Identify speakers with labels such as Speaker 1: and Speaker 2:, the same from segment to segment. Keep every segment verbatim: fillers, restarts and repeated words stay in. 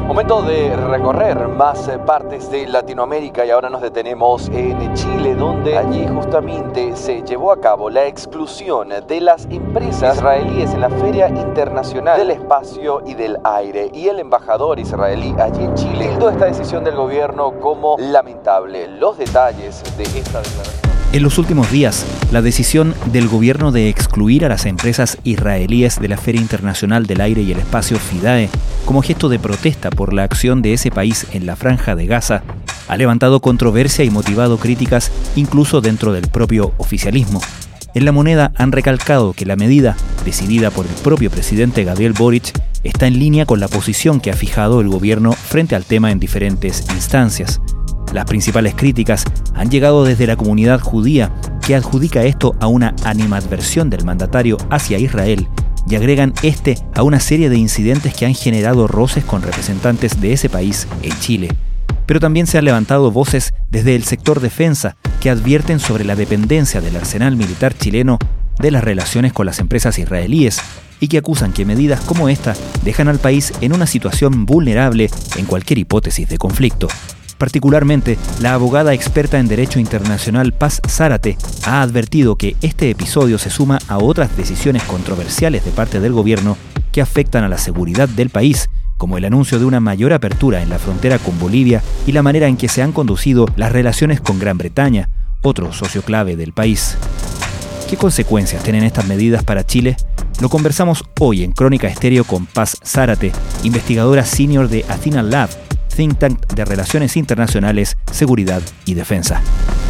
Speaker 1: Momento de recorrer más partes de Latinoamérica y ahora nos detenemos en Chile, donde allí justamente se llevó a cabo la exclusión de las empresas israelíes en la Feria Internacional del Espacio y del Aire. Y el embajador israelí allí en Chile tildó esta decisión del gobierno como lamentable. Los detalles de esta declaración.
Speaker 2: En los últimos días, la decisión del gobierno de excluir a las empresas israelíes de la Feria Internacional del Aire y el Espacio FIDAE como gesto de protesta por la acción de ese país en la Franja de Gaza ha levantado controversia y motivado críticas incluso dentro del propio oficialismo. En La Moneda han recalcado que la medida, decidida por el propio presidente Gabriel Boric, está en línea con la posición que ha fijado el gobierno frente al tema en diferentes instancias. Las principales críticas han llegado desde la comunidad judía, que adjudica esto a una animadversión del mandatario hacia Israel y agregan este a una serie de incidentes que han generado roces con representantes de ese país en Chile. Pero también se han levantado voces desde el sector defensa que advierten sobre la dependencia del arsenal militar chileno de las relaciones con las empresas israelíes y que acusan que medidas como esta dejan al país en una situación vulnerable en cualquier hipótesis de conflicto. Particularmente, la abogada experta en Derecho Internacional Paz Zárate ha advertido que este episodio se suma a otras decisiones controversiales de parte del gobierno que afectan a la seguridad del país, como el anuncio de una mayor apertura en la frontera con Bolivia y la manera en que se han conducido las relaciones con Gran Bretaña, otro socio clave del país. ¿Qué consecuencias tienen estas medidas para Chile? Lo conversamos hoy en Crónica Estéreo con Paz Zárate, investigadora senior de Athena Lab, think tank de Relaciones Internacionales, Seguridad y Defensa.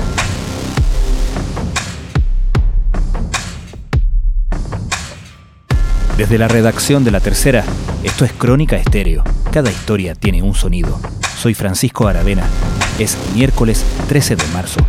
Speaker 2: Desde la redacción de La Tercera, esto es Crónica Estéreo. Cada historia tiene un sonido. Soy Francisco Aravena. Es miércoles trece de marzo.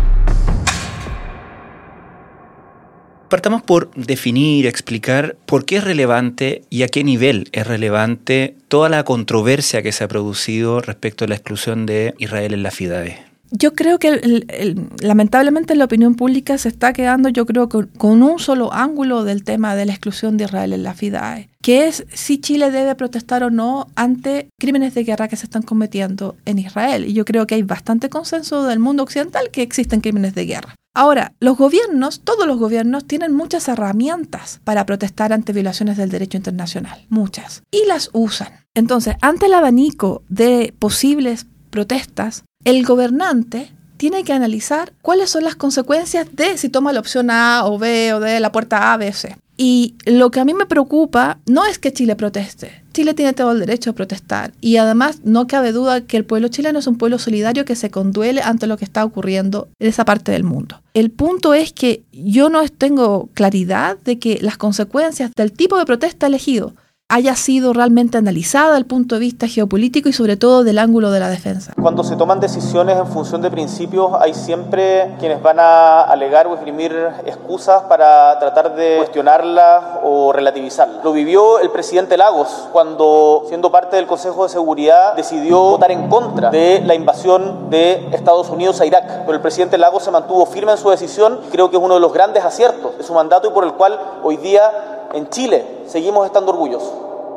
Speaker 2: Partamos por definir, explicar por qué es relevante y a qué nivel es relevante toda la controversia que se ha producido respecto a la exclusión de Israel en la FIDAE.
Speaker 3: Yo creo que el, el, lamentablemente la opinión pública se está quedando, yo creo, con, con un solo ángulo del tema de la exclusión de Israel en la FIDAE, que es si Chile debe protestar o no ante crímenes de guerra que se están cometiendo en Israel. Y yo creo que hay bastante consenso del mundo occidental que existen crímenes de guerra. Ahora, los gobiernos, todos los gobiernos, tienen muchas herramientas para protestar ante violaciones del derecho internacional, muchas, y las usan. Entonces, ante el abanico de posibles protestas, el gobernante tiene que analizar cuáles son las consecuencias de si toma la opción A o B o D, la puerta A, B, C. Y lo que a mí me preocupa no es que Chile proteste. Chile tiene todo el derecho a protestar. Y además no cabe duda que el pueblo chileno es un pueblo solidario que se conduele ante lo que está ocurriendo en esa parte del mundo. El punto es que yo no tengo claridad de que las consecuencias del tipo de protesta elegido haya sido realmente analizada desde el punto de vista geopolítico y sobre todo del ángulo de la defensa.
Speaker 4: Cuando se toman decisiones en función de principios, hay siempre quienes van a alegar o esgrimir excusas para tratar de cuestionarlas o relativizarlas. Lo vivió el presidente Lagos cuando, siendo parte del Consejo de Seguridad, decidió votar en contra de la invasión de Estados Unidos a Irak. Pero el presidente Lagos se mantuvo firme en su decisión y creo que es uno de los grandes aciertos de su mandato y por el cual hoy día en Chile seguimos estando orgullosos.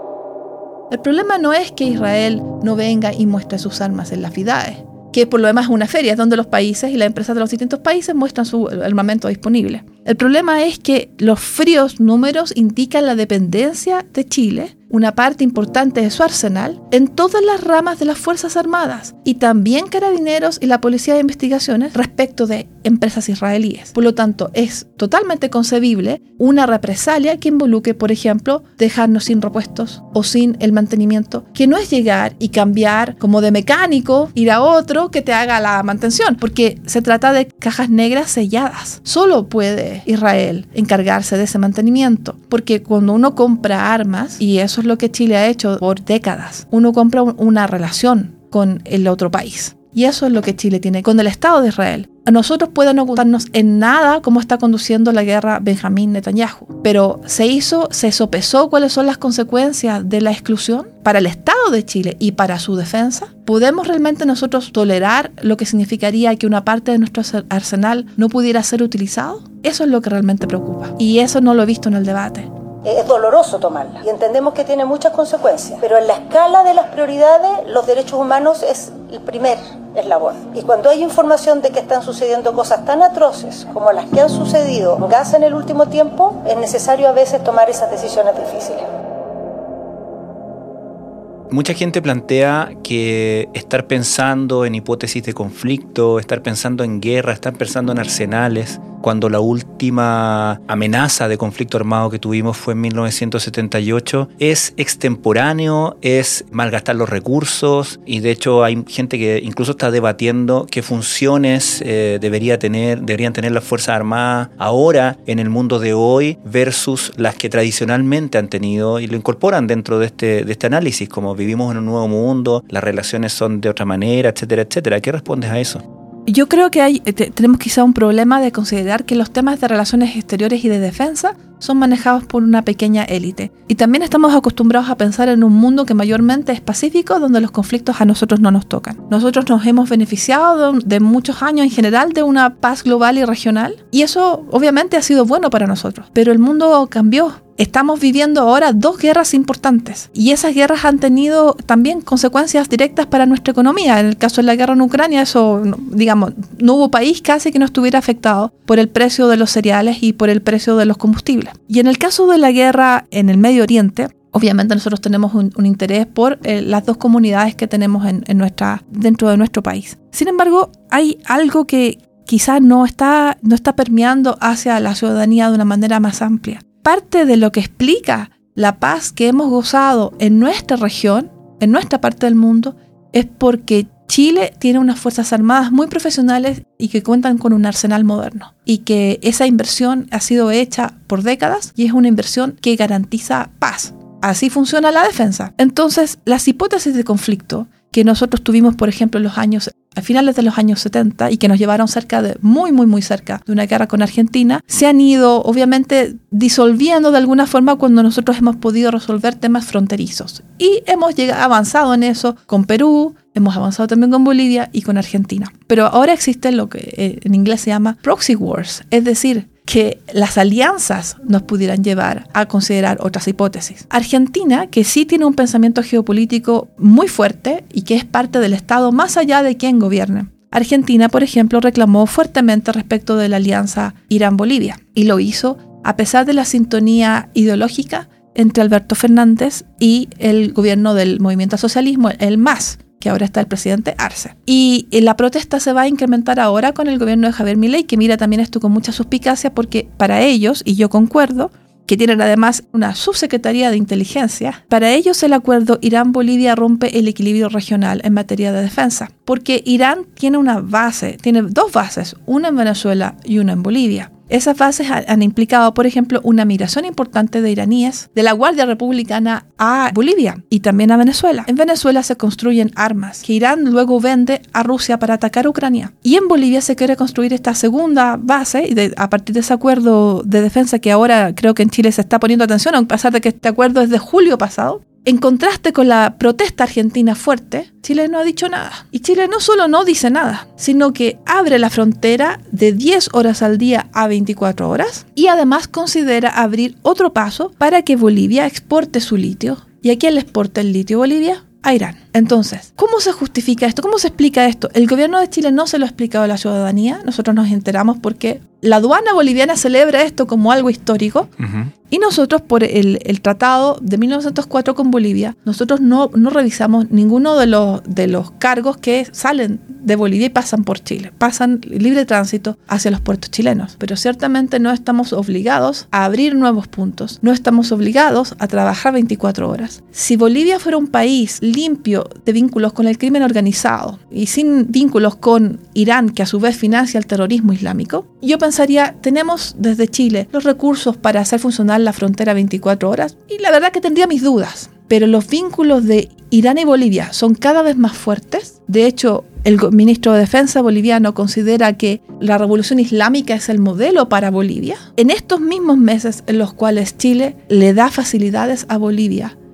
Speaker 3: El problema no es que Israel no venga y muestre sus armas en la FIDAE, que por lo demás es una feria, es donde los países y las empresas de los distintos países muestran su armamento disponible. El problema es que los fríos números indican la dependencia de Chile, una parte importante de su arsenal, en todas las ramas de las Fuerzas Armadas y también Carabineros y la Policía de Investigaciones respecto de empresas israelíes. Por lo tanto, es totalmente concebible una represalia que involucre, por ejemplo, dejarnos sin repuestos o sin el mantenimiento, que no es llegar y cambiar como de mecánico, ir a otro que te haga la mantención, porque se trata de cajas negras selladas. Solo puede Israel encargarse de ese mantenimiento, porque cuando uno compra armas, y eso es lo que Chile ha hecho por décadas, uno compra una relación con el otro país. Y eso es lo que Chile tiene con el Estado de Israel. A nosotros puede no gustarnos en nada cómo está conduciendo la guerra Benjamín Netanyahu, pero se hizo, se sopesó cuáles son las consecuencias de la exclusión para el Estado de Chile y para su defensa. ¿Podemos realmente nosotros tolerar lo que significaría que una parte de nuestro arsenal no pudiera ser utilizado? Eso es lo que realmente preocupa y eso no lo he visto en el debate.
Speaker 5: Es doloroso tomarla y entendemos que tiene muchas consecuencias, pero en la escala de las prioridades, los derechos humanos es el primer eslabón. Y cuando hay información de que están sucediendo cosas tan atroces como las que han sucedido en Gaza en el último tiempo, es necesario a veces tomar esas decisiones difíciles.
Speaker 2: Mucha gente plantea que estar pensando en hipótesis de conflicto, estar pensando en guerra, estar pensando en arsenales, cuando la última amenaza de conflicto armado que tuvimos fue en mil novecientos setenta y ocho, es extemporáneo, es malgastar los recursos, y de hecho hay gente que incluso está debatiendo qué funciones eh, debería tener, deberían tener las Fuerzas Armadas ahora en el mundo de hoy versus las que tradicionalmente han tenido, y lo incorporan dentro de este, de este análisis, como vivimos en un nuevo mundo, las relaciones son de otra manera, etcétera, etcétera. ¿Qué respondes a eso?
Speaker 3: Yo creo que hay, te, tenemos quizá un problema de considerar que los temas de relaciones exteriores y de defensa son manejados por una pequeña élite. Y también estamos acostumbrados a pensar en un mundo que mayormente es pacífico, donde los conflictos a nosotros no nos tocan. Nosotros nos hemos beneficiado de, de muchos años en general de una paz global y regional, y eso obviamente ha sido bueno para nosotros. Pero el mundo cambió. Estamos viviendo ahora dos guerras importantes, y esas guerras han tenido también consecuencias directas para nuestra economía. En el caso de la guerra en Ucrania, eso, digamos, no hubo país casi que no estuviera afectado por el precio de los cereales y por el precio de los combustibles. Y en el caso de la guerra en el Medio Oriente, obviamente nosotros tenemos un, un interés por eh, las dos comunidades que tenemos en, en nuestra, dentro de nuestro país. Sin embargo, hay algo que quizás no está, no está permeando hacia la ciudadanía de una manera más amplia. Parte de lo que explica la paz que hemos gozado en nuestra región, en nuestra parte del mundo, es porque Chile tiene unas fuerzas armadas muy profesionales y que cuentan con un arsenal moderno, y que esa inversión ha sido hecha por décadas y es una inversión que garantiza paz. Así funciona la defensa. Entonces, las hipótesis de conflicto que nosotros tuvimos, por ejemplo, en los años, a finales de los años setenta, y que nos llevaron cerca de, muy, muy, muy cerca de una guerra con Argentina, se han ido, obviamente, disolviendo de alguna forma cuando nosotros hemos podido resolver temas fronterizos. Y hemos llegado, avanzado en eso con Perú, hemos avanzado también con Bolivia y con Argentina. Pero ahora existe lo que eh, en inglés se llama proxy wars, es decir, que las alianzas nos pudieran llevar a considerar otras hipótesis. Argentina, que sí tiene un pensamiento geopolítico muy fuerte y que es parte del Estado más allá de quien gobierne. Argentina, por ejemplo, reclamó fuertemente respecto de la alianza Irán-Bolivia, y lo hizo a pesar de la sintonía ideológica entre Alberto Fernández y el gobierno del movimiento al socialismo, el M A S, que ahora está el presidente Arce. Y la protesta se va a incrementar ahora con el gobierno de Javier Milei, que mira también esto con mucha suspicacia, porque para ellos, y yo concuerdo, que tienen además una subsecretaría de inteligencia, para ellos el acuerdo Irán-Bolivia rompe el equilibrio regional en materia de defensa, porque Irán tiene una base, tiene dos bases, una en Venezuela y una en Bolivia. Esas bases han implicado, por ejemplo, una migración importante de iraníes de la Guardia Republicana a Bolivia y también a Venezuela. En Venezuela se construyen armas que Irán luego vende a Rusia para atacar a Ucrania. Y en Bolivia se quiere construir esta segunda base, y de, a partir de ese acuerdo de defensa que ahora creo que en Chile se está poniendo atención, a pesar de que este acuerdo es de julio pasado. En contraste con la protesta argentina fuerte, Chile no ha dicho nada. Y Chile no solo no dice nada, sino que abre la frontera de diez horas al día a veinticuatro horas, y además considera abrir otro paso para que Bolivia exporte su litio. ¿Y a quién le exporta el litio Bolivia? A Irán. Entonces, ¿cómo se justifica esto? ¿Cómo se explica esto? El gobierno de Chile no se lo ha explicado a la ciudadanía. Nosotros nos enteramos porque la aduana boliviana celebra esto como algo histórico. Uh-huh. Y nosotros, por el, el tratado de mil novecientos cuatro con Bolivia, nosotros no, no revisamos ninguno de los, de los cargos que salen de Bolivia y pasan por Chile. Pasan libre tránsito hacia los puertos chilenos. Pero ciertamente no estamos obligados a abrir nuevos puntos. No estamos obligados a trabajar veinticuatro horas. Si Bolivia fuera un país limpio de vínculos con el crimen organizado y sin vínculos con Irán, que a su vez financia el terrorismo islámico, yo pensaría, tenemos desde Chile los recursos para hacer funcionar la frontera veinticuatro horas, y la verdad que tendría mis dudas. Pero los vínculos de Irán y Bolivia son cada vez más fuertes. De hecho, el ministro de Defensa boliviano considera que la revolución islámica es el modelo para Bolivia. En estos mismos meses en los cuales Chile le da facilidades a Bolivia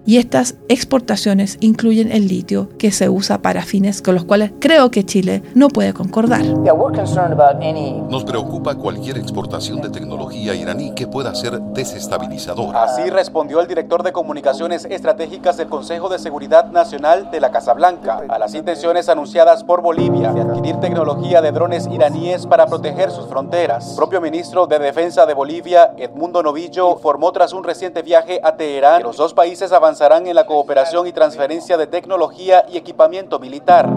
Speaker 3: Y estas exportaciones incluyen el litio que se usa para fines con los cuales creo que Chile no puede concordar.
Speaker 6: Nos preocupa cualquier exportación de tecnología iraní que pueda ser desestabilizadora.
Speaker 7: Así respondió el director de Comunicaciones Estratégicas del Consejo de Seguridad Nacional de la Casa Blanca a las intenciones anunciadas por Bolivia de adquirir tecnología de drones iraníes para proteger sus fronteras. El propio ministro de Defensa de Bolivia, Edmundo Novillo, informó tras un reciente viaje a Teherán que los dos países avanzarán en la cooperación y transferencia de tecnología y equipamiento militar.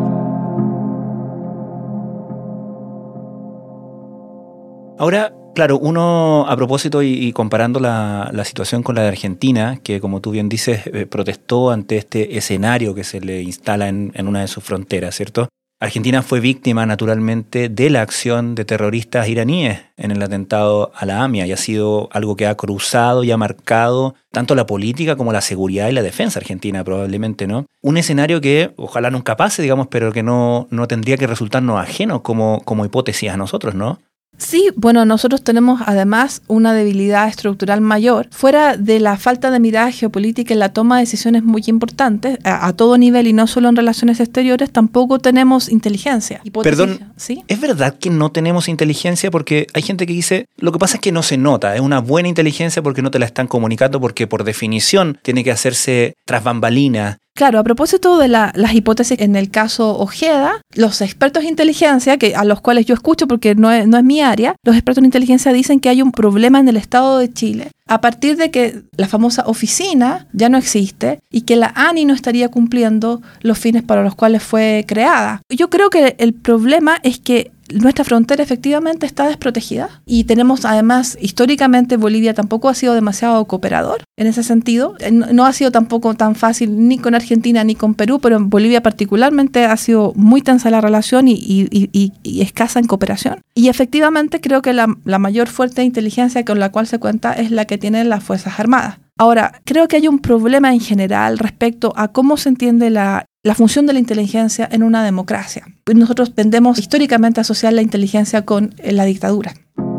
Speaker 2: Ahora, claro, uno a propósito y, y comparando la, la situación con la de Argentina, que como tú bien dices, eh, protestó ante este escenario que se le instala en, en una de sus fronteras, ¿cierto? Argentina fue víctima, naturalmente, de la acción de terroristas iraníes en el atentado a la AMIA y ha sido algo que ha cruzado y ha marcado tanto la política como la seguridad y la defensa argentina, probablemente, ¿no? Un escenario que ojalá nunca pase, digamos, pero que no, no tendría que resultarnos ajeno como, como hipótesis a nosotros, ¿no?
Speaker 3: Sí, bueno, nosotros tenemos además una debilidad estructural mayor, fuera de la falta de mirada geopolítica en la toma de decisiones muy importantes, a, a todo nivel y no solo en relaciones exteriores, tampoco tenemos inteligencia. Hipótesis,
Speaker 2: Perdón,
Speaker 3: ¿sí?
Speaker 2: ¿Es verdad que no tenemos inteligencia? Porque hay gente que dice, lo que pasa es que no se nota, es una buena inteligencia porque no te la están comunicando, porque por definición tiene que hacerse tras bambalinas.
Speaker 3: Claro, a propósito de la, las hipótesis en el caso Ojeda, los expertos en inteligencia, que a los cuales yo escucho porque no es, no es mi área, los expertos en inteligencia dicen que hay un problema en el Estado de Chile a partir de que la famosa oficina ya no existe y que la ANI no estaría cumpliendo los fines para los cuales fue creada. Yo creo que el problema es que nuestra frontera efectivamente está desprotegida y tenemos además, históricamente Bolivia tampoco ha sido demasiado cooperador en ese sentido. No ha sido tampoco tan fácil ni con Argentina ni con Perú, pero en Bolivia particularmente ha sido muy tensa la relación y, y, y, y escasa en cooperación. Y efectivamente creo que la, la mayor fuente de inteligencia con la cual se cuenta es la que tienen las Fuerzas Armadas. Ahora, creo que hay un problema en general respecto a cómo se entiende la la función de la inteligencia en una democracia. Nosotros tendemos históricamente a asociar la inteligencia con la dictadura.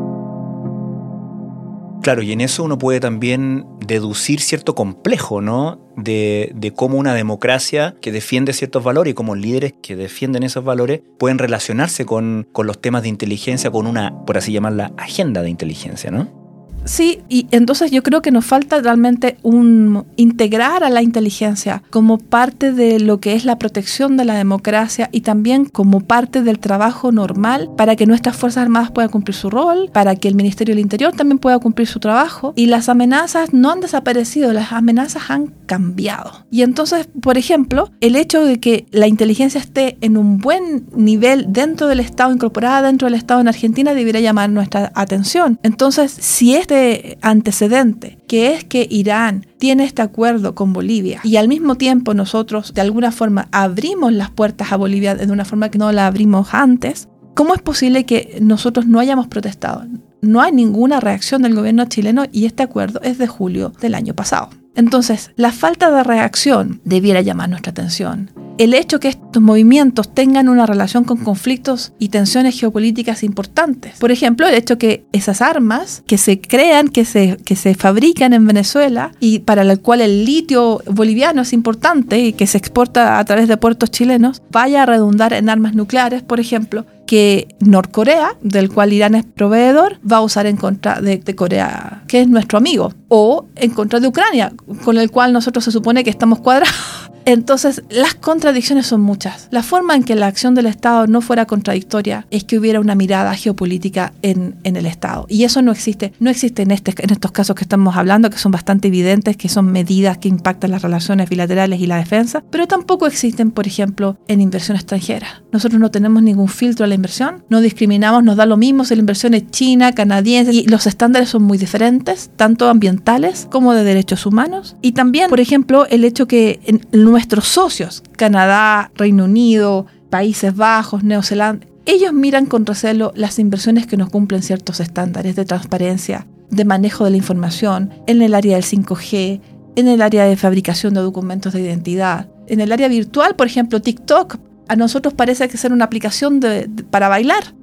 Speaker 2: Claro, y en eso uno puede también deducir cierto complejo, ¿no? De, de cómo una democracia que defiende ciertos valores y cómo líderes que defienden esos valores pueden relacionarse con, con los temas de inteligencia, con una, por así llamarla, agenda de inteligencia, ¿no?
Speaker 3: Sí, y entonces yo creo que nos falta realmente un integrar a la inteligencia como parte de lo que es la protección de la democracia y también como parte del trabajo normal para que nuestras Fuerzas Armadas puedan cumplir su rol, para que el Ministerio del Interior también pueda cumplir su trabajo. Y las amenazas no han desaparecido, las amenazas han cambiado. Y entonces, por ejemplo, el hecho de que la inteligencia esté en un buen nivel dentro del Estado, incorporada dentro del Estado en Argentina, debería llamar nuestra atención. Entonces, si este antecedente, que es que Irán tiene este acuerdo con Bolivia y al mismo tiempo nosotros de alguna forma abrimos las puertas a Bolivia de una forma que no la abrimos antes, ¿cómo es posible que nosotros no hayamos protestado? No hay ninguna reacción del gobierno chileno y este acuerdo es de julio del año pasado. Entonces, la falta de reacción debiera llamar nuestra atención. El hecho que estos movimientos tengan una relación con conflictos y tensiones geopolíticas importantes. Por ejemplo, el hecho que esas armas que se crean, que se, que se fabrican en Venezuela y para el cual el litio boliviano es importante y que se exporta a través de puertos chilenos, vaya a redundar en armas nucleares, por ejemplo, que Norcorea, del cual Irán es proveedor, va a usar en contra de, de Corea, que es nuestro amigo, o en contra de Ucrania, con el cual nosotros se supone que estamos cuadrados. Entonces, las contradicciones son muchas. La forma en que la acción del Estado no fuera contradictoria es que hubiera una mirada geopolítica en, en el Estado. Y eso no existe. No existe en, este, en estos casos que estamos hablando, que son bastante evidentes, que son medidas que impactan las relaciones bilaterales y la defensa, pero tampoco existen, por ejemplo, en inversión extranjera. Nosotros no tenemos ningún filtro a la inversión, no discriminamos, nos da lo mismo si la inversión es china, canadiense, y los estándares son muy diferentes, tanto ambientales como de derechos humanos. Y también, por ejemplo, el hecho que en nuestros socios, Canadá, Reino Unido, Países Bajos, Nueva Zelanda, ellos miran con recelo las inversiones que no cumplen ciertos estándares de transparencia, de manejo de la información, en el área del cinco G, en el área de fabricación de documentos de identidad, en el área virtual, por ejemplo, TikTok. A nosotros parece que ser una aplicación de, de, para bailar,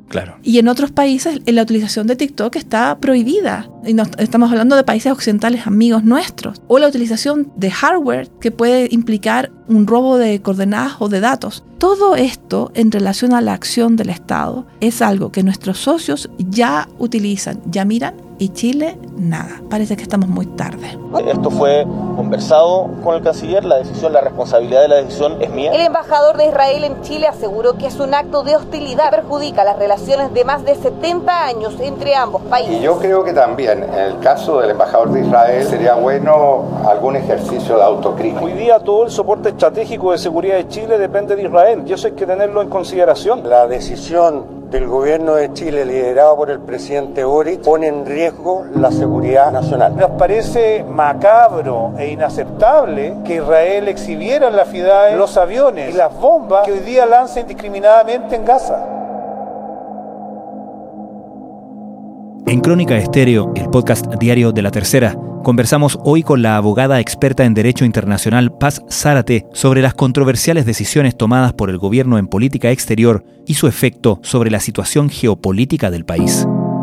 Speaker 2: Claro.
Speaker 3: Y en otros países la utilización de TikTok está prohibida. Y no, estamos hablando de países occidentales amigos nuestros. O la utilización de hardware que puede implicar un robo de coordenadas o de datos. Todo esto en relación a la acción del Estado es algo que nuestros socios ya utilizan, ya miran, y Chile nada. Parece que estamos muy tarde.
Speaker 4: Esto fue conversado con el canciller, la decisión, la responsabilidad de la decisión es mía.
Speaker 8: El embajador de Israel en Chile aseguró que es un acto de hostilidad que perjudica las relaciones de más de setenta años entre ambos países.
Speaker 9: Y yo creo que también, en el caso del embajador de Israel, sería bueno algún ejercicio de autocrítica.
Speaker 10: Hoy día todo el soporte estratégico de seguridad de Chile depende de Israel, y eso hay que tenerlo en consideración.
Speaker 11: La decisión del gobierno de Chile, liderado por el presidente Boric, pone en riesgo la seguridad nacional.
Speaker 10: Nos parece macabro e inaceptable que Israel exhibiera en la ciudad los aviones y las bombas que hoy día lanza indiscriminadamente en Gaza.
Speaker 2: En Crónica Estéreo, el podcast diario de La Tercera, conversamos hoy con la abogada experta en Derecho Internacional Paz Zárate sobre las controversiales decisiones tomadas por el gobierno en política exterior y su efecto sobre la situación geopolítica del país.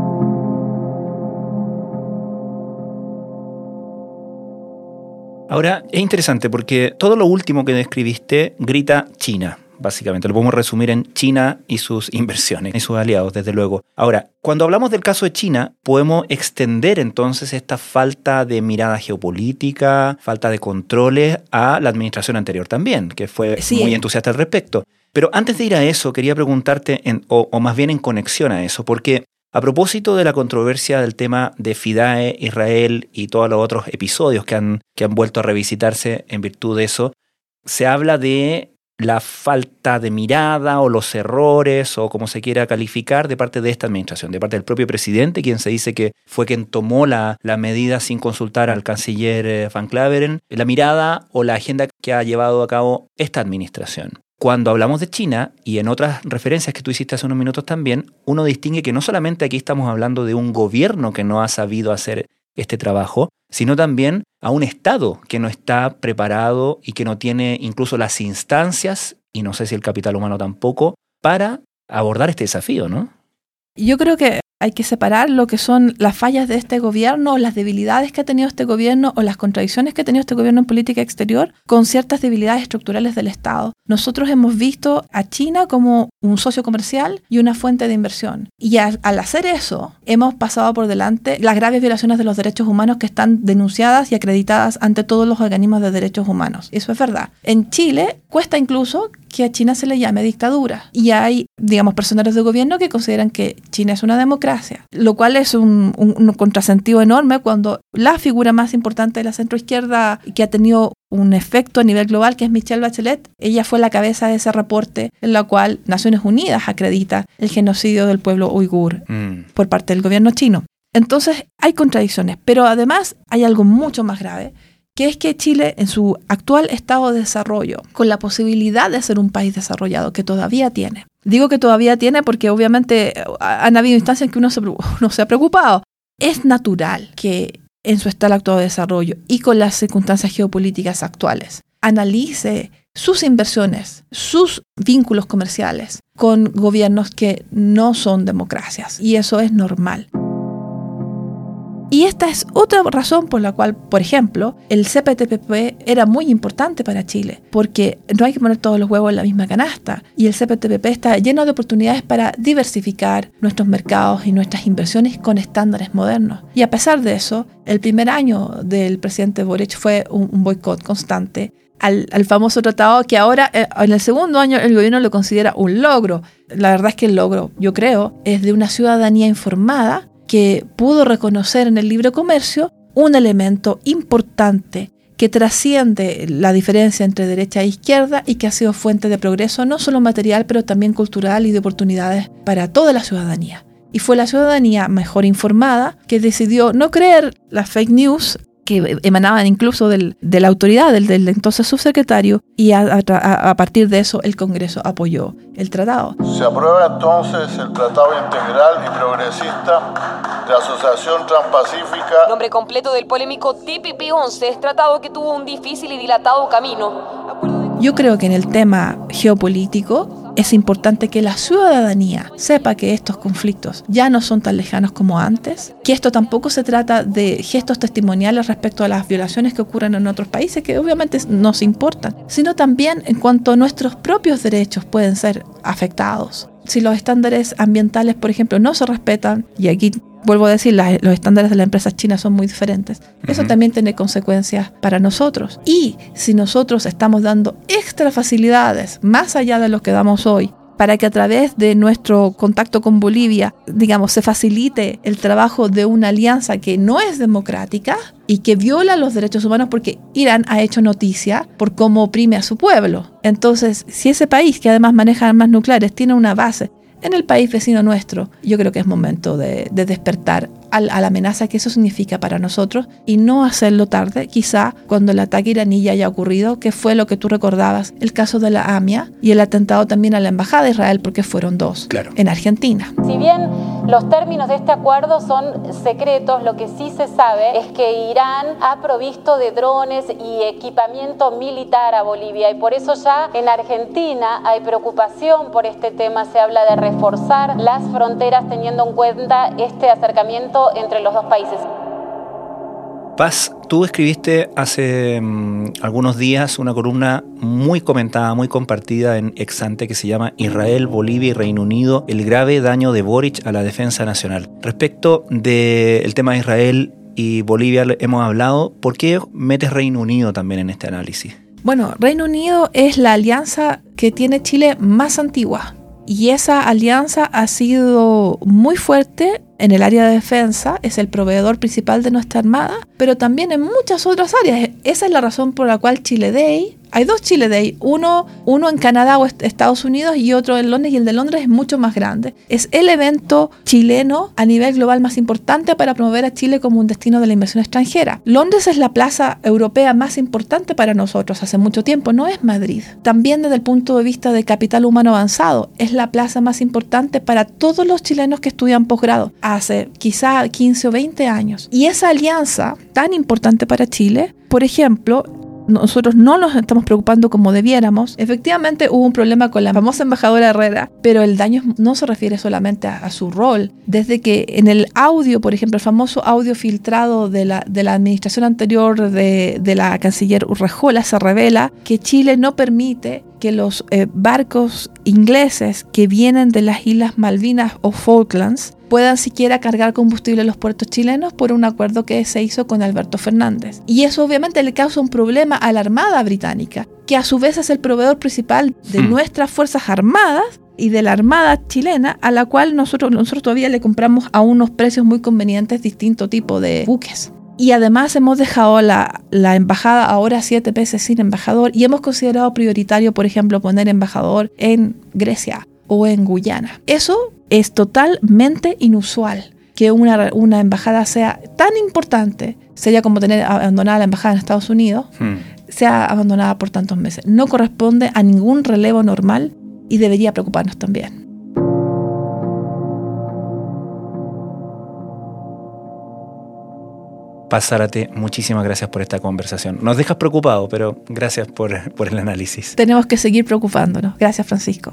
Speaker 2: Ahora, es interesante porque todo lo último que describiste grita China. Básicamente, lo podemos resumir en China y sus inversiones y sus aliados, desde luego. Ahora, cuando hablamos del caso de China, podemos extender entonces esta falta de mirada geopolítica, falta de controles a la administración anterior también, que fue sí. muy entusiasta al respecto. Pero antes de ir a eso, quería preguntarte, en, o, o más bien en conexión a eso, porque a propósito de la controversia del tema de FIDAE, Israel y todos los otros episodios que han, que han vuelto a revisitarse en virtud de eso, se habla de la falta de mirada o los errores o como se quiera calificar de parte de esta administración, de parte del propio presidente, quien se dice que fue quien tomó la, la medida sin consultar al canciller Van Claveren, la mirada o la agenda que ha llevado a cabo esta administración. Cuando hablamos de China, y en otras referencias que tú hiciste hace unos minutos también, uno distingue que no solamente aquí estamos hablando de un gobierno que no ha sabido hacer este trabajo, sino también a un Estado que no está preparado y que no tiene incluso las instancias, y no sé si el capital humano tampoco, para abordar este desafío, ¿no?
Speaker 3: Yo creo que hay que separar lo que son las fallas de este gobierno, o las debilidades que ha tenido este gobierno, o las contradicciones que ha tenido este gobierno en política exterior, con ciertas debilidades estructurales del Estado. Nosotros hemos visto a China como un socio comercial y una fuente de inversión. Y a, al hacer eso, hemos pasado por delante las graves violaciones de los derechos humanos que están denunciadas y acreditadas ante todos los organismos de derechos humanos. Eso es verdad. En Chile cuesta incluso que a China se le llame dictadura. Y hay, digamos, personeros de gobierno que consideran que China es una democracia, lo cual es un, un, un contrasentido enorme cuando la figura más importante de la centroizquierda que ha tenido un efecto a nivel global, que es Michelle Bachelet, ella fue la cabeza de ese reporte en la cual Naciones Unidas acredita el genocidio del pueblo uigur mm. por parte del gobierno chino. Entonces hay contradicciones, pero además hay algo mucho más grave, que es que Chile, en su actual estado de desarrollo, con la posibilidad de ser un país desarrollado, que todavía tiene. Digo que todavía tiene porque obviamente han habido instancias en que uno se, uno se ha preocupado. Es natural que en su estado actual de desarrollo y con las circunstancias geopolíticas actuales, analice sus inversiones, sus vínculos comerciales con gobiernos que no son democracias. Y eso es normal. Y esta es otra razón por la cual, por ejemplo, el C P T P P era muy importante para Chile, porque no hay que poner todos los huevos en la misma canasta, y el C P T P P está lleno de oportunidades para diversificar nuestros mercados y nuestras inversiones con estándares modernos. Y a pesar de eso, el primer año del presidente Boric fue un, un boicot constante al, al famoso tratado que ahora, eh, en el segundo año, el gobierno lo considera un logro. La verdad es que el logro, yo creo, es de una ciudadanía informada que pudo reconocer en el libre comercio un elemento importante que trasciende la diferencia entre derecha e izquierda y que ha sido fuente de progreso no solo material, pero también cultural y de oportunidades para toda la ciudadanía. Y fue la ciudadanía mejor informada que decidió no creer las fake news que emanaban incluso del, de la autoridad, del, del entonces subsecretario, y a, a, a partir de eso el Congreso apoyó el tratado.
Speaker 12: Se aprueba entonces el Tratado Integral y Progresista de Asociación Transpacífica.
Speaker 8: Nombre completo del polémico T P P once, es tratado que tuvo un difícil y dilatado camino.
Speaker 3: Yo creo que en el tema geopolítico es importante que la ciudadanía sepa que estos conflictos ya no son tan lejanos como antes, que esto tampoco se trata de gestos testimoniales respecto a las violaciones que ocurren en otros países, que obviamente nos importan, sino también en cuanto a nuestros propios derechos pueden ser afectados. Si los estándares ambientales, por ejemplo, no se respetan, y aquí vuelvo a decir, las, los estándares de las empresas chinas son muy diferentes, uh-huh. Eso también tiene consecuencias para nosotros. Y si nosotros estamos dando extra facilidades, más allá de lo que damos hoy, para que a través de nuestro contacto con Bolivia, digamos, se facilite el trabajo de una alianza que no es democrática y que viola los derechos humanos, porque Irán ha hecho noticia por cómo oprime a su pueblo. Entonces, si ese país, que además maneja armas nucleares, tiene una base en el país vecino nuestro, yo creo que es momento de, de despertar a, a la amenaza que eso significa para nosotros y no hacerlo tarde, quizá cuando el ataque iraní ya haya ocurrido, que fue lo que tú recordabas, el caso de la A M I A y el atentado también a la Embajada de Israel, porque fueron dos, claro, en Argentina.
Speaker 13: Si bien los términos de este acuerdo son secretos, lo que sí se sabe es que Irán ha provisto de drones y equipamiento militar a Bolivia, y por eso ya en Argentina hay preocupación por este tema. Se habla de reforzar las fronteras teniendo en cuenta este acercamiento entre los dos países.
Speaker 2: Paz, tú escribiste hace um, algunos días una columna muy comentada, muy compartida en Exante, que se llama Israel, Bolivia y Reino Unido, el grave daño de Boric a la defensa nacional. Respecto del tema de Israel y Bolivia hemos hablado, ¿por qué metes Reino Unido también en este análisis?
Speaker 3: Bueno, Reino Unido es la alianza que tiene Chile más antigua, y esa alianza ha sido muy fuerte en el área de defensa, es el proveedor principal de nuestra armada, pero también en muchas otras áreas. Esa es la razón por la cual Chile Day, hay dos Chile Day, uno, uno en Canadá o Estados Unidos y otro en Londres, y el de Londres es mucho más grande. Es el evento chileno a nivel global más importante para promover a Chile como un destino de la inversión extranjera. Londres es la plaza europea más importante para nosotros hace mucho tiempo, no es Madrid. También desde el punto de vista de capital humano avanzado, es la plaza más importante para todos los chilenos que estudian posgrado, hace quizá quince o veinte años. Y esa alianza tan importante para Chile, por ejemplo, nosotros no nos estamos preocupando como debiéramos. Efectivamente hubo un problema con la famosa embajadora Herrera, pero el daño no se refiere solamente a, a su rol. Desde que en el audio, por ejemplo, el famoso audio filtrado de la, de la administración anterior de, de la canciller Urrejola, se revela que Chile no permite que los eh, barcos ingleses que vienen de las Islas Malvinas o Falklands puedan siquiera cargar combustible en los puertos chilenos por un acuerdo que se hizo con Alberto Fernández. Y eso obviamente le causa un problema a la Armada británica, que a su vez es el proveedor principal de hmm. nuestras Fuerzas Armadas y de la Armada chilena, a la cual nosotros, nosotros todavía le compramos a unos precios muy convenientes distinto tipo de buques. Y además hemos dejado la, la embajada ahora siete meses sin embajador, y hemos considerado prioritario, por ejemplo, poner embajador en Grecia o en Guyana. Eso es totalmente inusual, que una, una embajada sea tan importante, sería como tener abandonada la embajada en Estados Unidos, hmm. sea abandonada por tantos meses. No corresponde a ningún relevo normal y debería preocuparnos también.
Speaker 2: Paz Zárate, muchísimas gracias por esta conversación. Nos dejas preocupados, pero gracias por, por el análisis.
Speaker 3: Tenemos que seguir preocupándonos. Gracias, Francisco.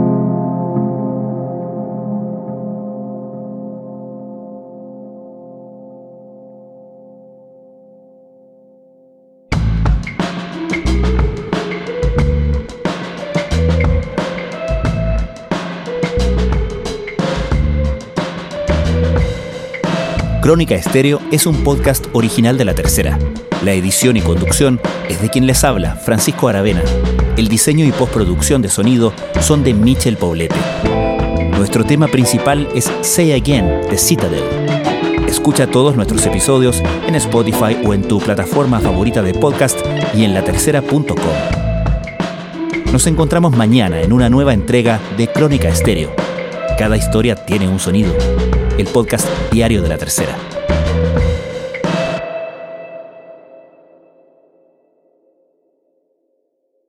Speaker 2: Crónica Estéreo es un podcast original de La Tercera. La edición y conducción es de quien les habla, Francisco Aravena. El diseño y postproducción de sonido son de Michel Poblete. Nuestro tema principal es Say Again, de Citadel. Escucha todos nuestros episodios en Spotify o en tu plataforma favorita de podcast y en la tercera punto com. Nos encontramos mañana en una nueva entrega de Crónica Estéreo. Cada historia tiene un sonido. El podcast diario de La Tercera.